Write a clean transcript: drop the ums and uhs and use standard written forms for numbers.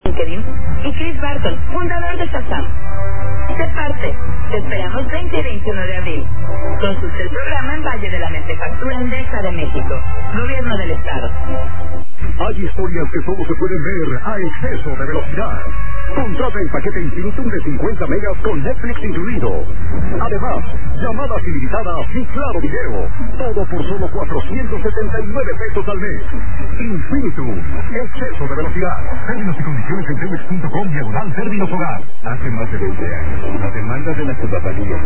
LinkedIn, y Chris Barton, fundador de Shazam. Sé parte. Te esperamos 20 y 21 de abril. Consulta el programa en Valle de la Mentefactura Endesa de México. Gobierno del Estado. Hay historias que solo se pueden ver a exceso de velocidad. Contrata el paquete Infinitum de 50 megas con Netflix incluido. Además, llamadas ilimitadas y claro video. Todo por solo 479 pesos al mes. Infinitum. Exceso de velocidad. Términos y condiciones en Telmex.com/términos hogar. Hace más de 20 años, la demanda de la ciudadanía